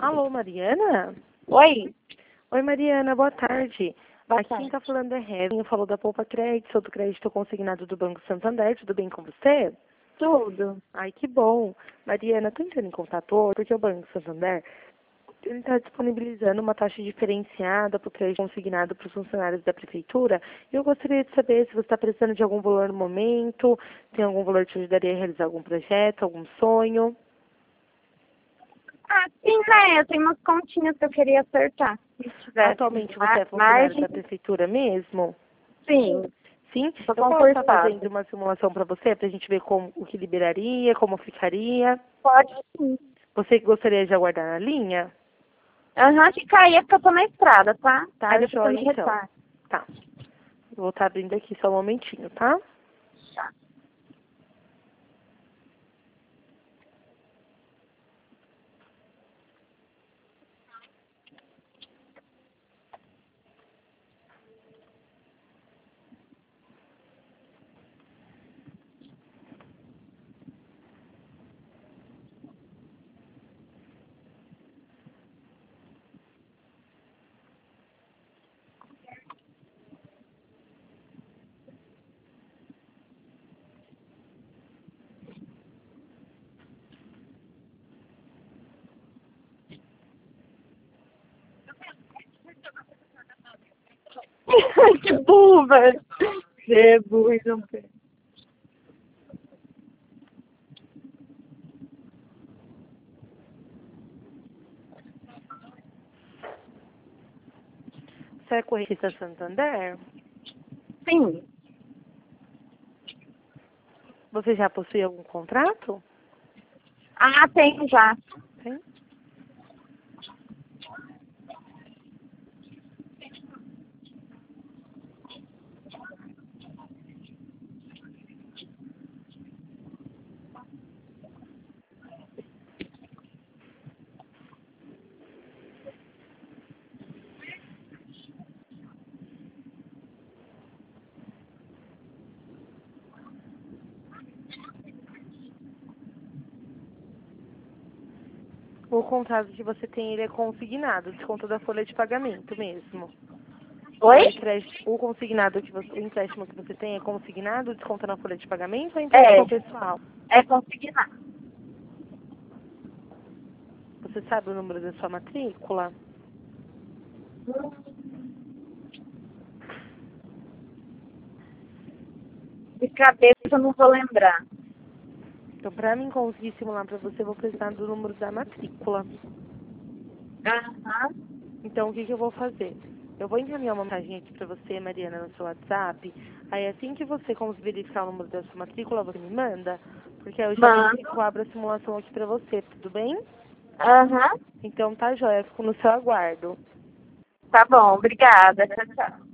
Alô, Mariana? Oi. Oi, Mariana, boa tarde. Boa Aqui tarde. quem tá falando é Helen, falou da Poupa Crédito, sou do crédito consignado do Banco Santander, tudo bem com você? Tudo. Ai, que bom. Mariana, tô entrando em contato hoje porque o Banco Santander ele está disponibilizando uma taxa diferenciada para o crédito consignado para os funcionários da prefeitura. Eu gostaria de saber se você está precisando de algum valor no momento, tem algum valor que te ajudaria a realizar algum projeto, algum sonho. Sim, né? Eu tenho umas continhas que eu queria acertar. Se tivesse Atualmente você é funcionário margem. da prefeitura mesmo? Sim. Sim? Tô Eu posso estar concursada. fazendo uma simulação para você, para a gente ver como, o que liberaria, como ficaria. Pode sim. Você gostaria de aguardar na linha? Aham, fica aí, é porque eu tô na estrada, tá? Tá, Aí depois eu joia, me então. retorno. Tá. Eu vou estar abrindo aqui só um momentinho, tá? Tá. Que burro, velho. Você é burro e não tem. Você é corretista Santander? Sim. Você já possui algum contrato? Tem já. Tem? O contrato que você tem, ele é consignado, desconto da folha de pagamento mesmo. Oi? O consignado que você, o empréstimo que você tem é consignado, desconta na folha de pagamento ou é É. empréstimo pessoal? É consignar. Você sabe o número da sua matrícula? De cabeça eu não vou lembrar. Então, para mim conseguir simular para você, eu vou precisar do número da matrícula. Aham. Então, o que eu vou fazer? Eu vou encaminhar uma mensagem aqui para você, Mariana, no seu WhatsApp. Aí, assim que você conseguir verificar o número da sua matrícula, você me manda. Porque aí eu já Mando. verifico, abro a simulação aqui para você, tudo bem? Aham. Então, tá joia. Fico no seu aguardo. Tá bom, obrigada. Tchau, tchau.